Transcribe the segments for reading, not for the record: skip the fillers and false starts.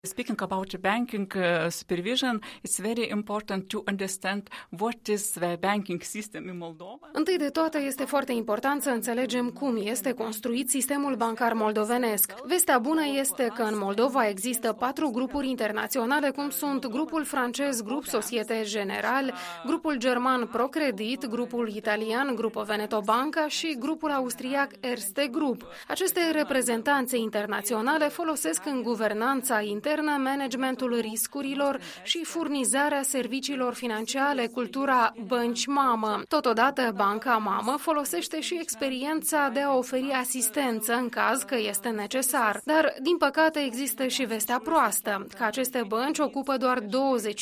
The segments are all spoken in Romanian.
Speaking about banking supervision, it's very important to understand what is the banking system in Moldova. Întâi de toate, este foarte important să înțelegem cum este construit sistemul bancar moldovenesc. Vestea bună este că în Moldova există 4 grupuri internaționale, cum sunt grupul francez Grup Societe Generale, grupul german Procredit, grupul italian Grupo Veneto Banca și grupul austriac Erste Group. Aceste reprezentanțe internaționale folosesc în guvernanța internă managementul riscurilor și furnizarea serviciilor financiare, cultura bănci mamă. Totodată, banca mamă folosește și experiența de a oferi asistență în caz că este necesar. Dar, din păcate, există și vestea proastă, că aceste bănci ocupă doar 25%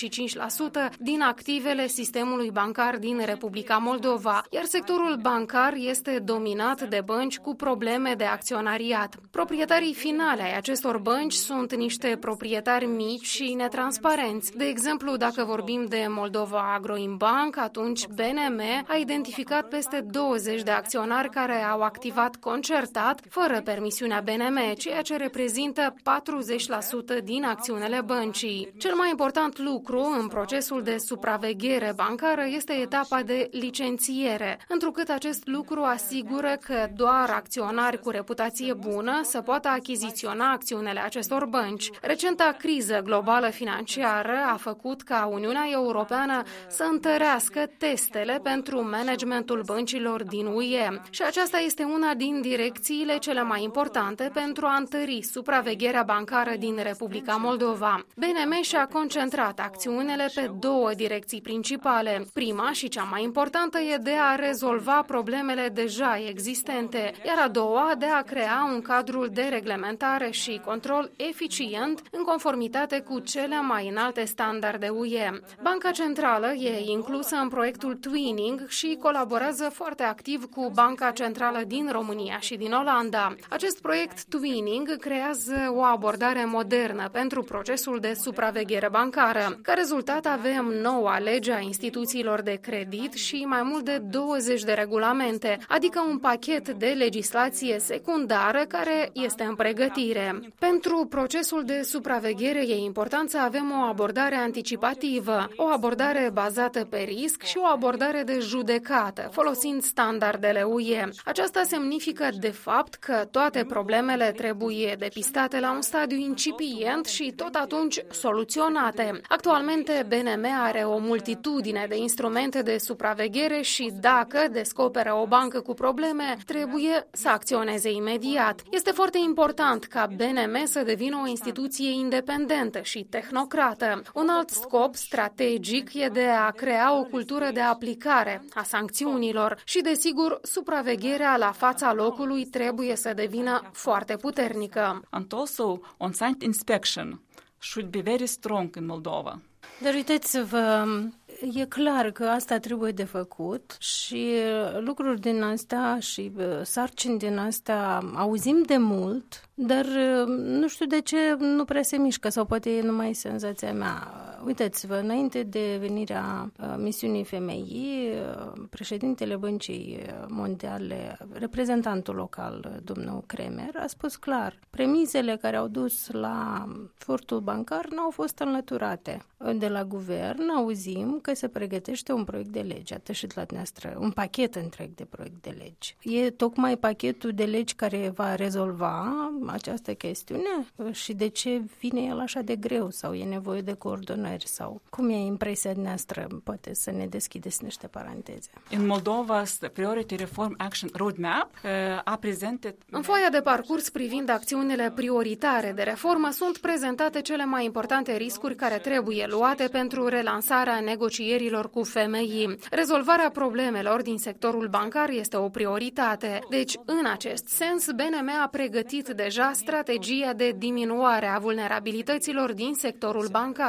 din activele sistemului bancar din Republica Moldova, iar sectorul bancar este dominat de bănci cu probleme de acționariat. Proprietarii finale ai acestor bănci sunt niște proprietari mici și netransparenți. De exemplu, dacă vorbim de Moldova Agroimbank, atunci BNM a identificat peste 20 de acționari care au activat concertat, fără permisiunea BNM, ceea ce reprezintă 40% din acțiunile băncii. Cel mai important lucru în procesul de supraveghere bancară este etapa de licențiere, întrucât acest lucru asigură că doar acționari cu reputație bună să poată achiziționa acțiunile acestor bănci. Recenta criză globală financiară a făcut ca Uniunea Europeană să întărească testele pentru managementul băncilor din UE și aceasta este una din direcțiile cele mai importante pentru a întări supravegherea bancară din Republica Moldova. BNM și-a concentrat acțiunile pe 2 direcții principale. Prima și cea mai importantă e de a rezolva problemele deja existente, iar a doua de a crea un cadru de reglementare și control eficient în conformitate cu cele mai înalte standarde UE. Banca Centrală e inclusă în proiectul Twinning și colaborează foarte activ cu Banca Centrală din România și din Olanda. Acest proiect Twinning creează o abordare modernă pentru procesul de supraveghere bancară. Ca rezultat avem noua lege a instituțiilor de credit și mai mult de 20 de regulamente, adică un pachet de legislație secundară care este în pregătire. Pentru procesul de supraveghere e important să avem o abordare anticipativă, o abordare bazată pe risc și o abordare de judecată, folosind standardele UE. Aceasta semnifică, de fapt, că toate problemele trebuie depistate la un stadiu incipient și tot atunci soluționate. Actualmente, BNM are o multitudine de instrumente de supraveghere și dacă descoperă o bancă cu probleme, trebuie să acționeze imediat. Este foarte important ca BNM să devină o instituție independentă și tehnocrată. Un alt scop strategic e de a crea o cultură de aplicare a sancțiunilor și, desigur, supravegherea la fața locului trebuie să devină foarte puternică. And also, on-site inspection should be very strong in Moldova. Dar uitați-vă, e clar că asta trebuie de făcut și lucruri din astea și sarcini din astea auzim de mult, dar nu știu de ce nu prea se mișcă sau poate e numai senzația mea. Uitați-vă, înainte de venirea misiunii FMI, președintele Băncii Mondiale, reprezentantul local, domnul Kremer, a spus clar, premisele care au dus la furtul bancar nu au fost înlăturate. De la guvern auzim că se pregătește un proiect de lege, atât și de la dumneavoastră, un pachet întreg de proiect de legi. E tocmai pachetul de legi care va rezolva această chestiune? Și de ce vine el așa de greu? Sau e nevoie de coordonări? Sau cum e impresia noastră? Poate să ne deschideți niște paranteze. In Moldova's Priority Reform Action Roadmap a prezentat... În foaia de parcurs privind acțiunile prioritare de reformă sunt prezentate cele mai importante riscuri care trebuie luate pentru relansarea negocierilor cu FMI. Rezolvarea problemelor din sectorul bancar este o prioritate. Deci, în acest sens, BNM a pregătit deja strategia de diminuare a vulnerabilităților din sectorul bancar și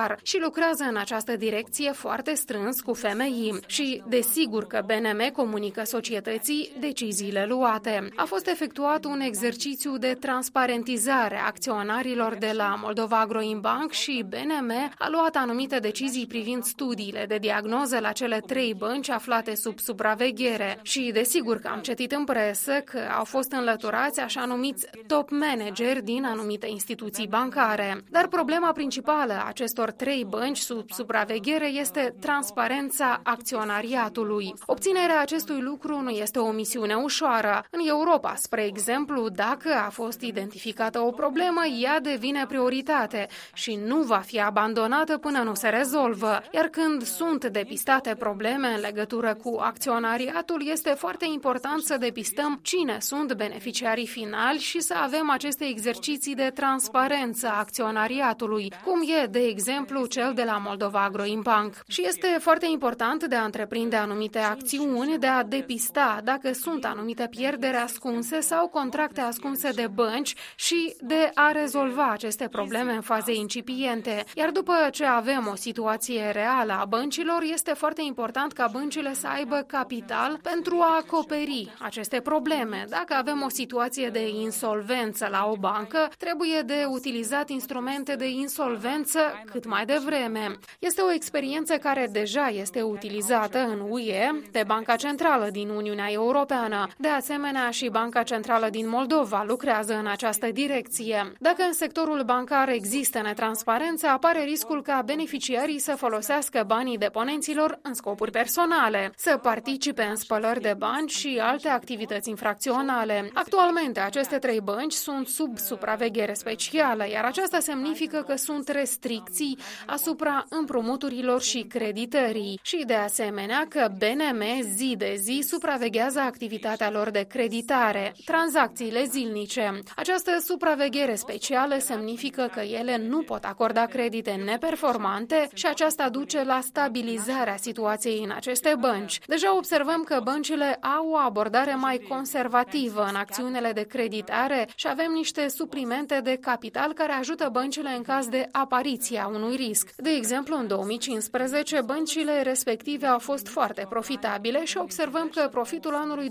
lucrează în această direcție foarte strâns cu FMI și, desigur că BNM comunică societății deciziile luate. A fost efectuat un exercițiu de transparentizare a acționarilor de la Moldova Agroimbank și BNM a luat anumite decizii privind studiile de diagnoză la cele 3 bănci aflate sub supraveghere. Și, desigur că am citit în presă că au fost înlăturați așa numiți top manageri din anumite instituții bancare. Dar problema principală a acestor 3 bănci sub supraveghere este transparența acționariatului. Obținerea acestui lucru nu este o misiune ușoară. În Europa, spre exemplu, dacă a fost identificată o problemă, ea devine prioritate și nu va fi abandonată până nu se rezolvă. Iar când sunt depistate probleme în legătură cu acționariatul, este foarte important să depistăm cine sunt beneficiarii finali și să avem aceste exerciții de transparență a acționariatului, cum e, de exemplu, cel de la Moldova Agroimbank. Și este foarte important de a întreprinde anumite acțiuni, de a depista dacă sunt anumite pierderi ascunse sau contracte ascunse de bănci și de a rezolva aceste probleme în faze incipiente. Iar după ce avem o situație reală a băncilor, este foarte important ca băncile să aibă capital pentru a acoperi aceste probleme. Dacă avem o situație de insolvență la o bancă, trebuie de utilizat instrumente de insolvență cât mai devreme. Este o experiență care deja este utilizată în UE de Banca Centrală din Uniunea Europeană. De asemenea, și Banca Centrală din Moldova lucrează în această direcție. Dacă în sectorul bancar există netransparență, apare riscul ca beneficiarii să folosească banii deponenților în scopuri personale, să participe în spălări de bani și alte activități infracționale. Actualmente, aceste 3 bănci sunt sub supraveghere specială, iar aceasta semnifică că sunt restricții asupra împrumuturilor și creditării și, de asemenea, că BNM zi de zi supraveghează activitatea lor de creditare, tranzacțiile zilnice. Această supraveghere specială semnifică că ele nu pot acorda credite neperformante și aceasta duce la stabilizarea situației în aceste bănci. Deja observăm că băncile au o abordare mai conservativă în acțiunile de creditare și avem niște suplimente de capital care ajută băncile în caz de apariția unui risc. De exemplu, în 2015, băncile respective au fost foarte profitabile și observăm că profitul anului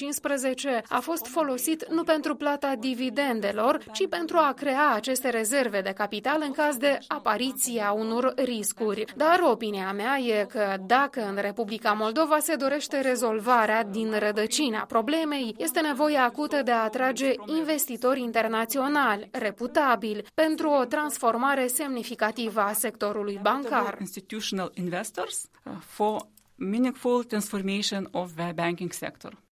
2015 a fost folosit nu pentru plata dividendelor, ci pentru a crea aceste rezerve de capital în caz de apariția unor riscuri. Dar opinia mea e că dacă în Republica Moldova se dorește rezolvarea din rădăcina problemei, este nevoie acută de a atrage investitori internaționali, reputabili, pentru o transformare semnificativă a sectorului bancar. Institutional investors for meaningful transformation of the banking sector.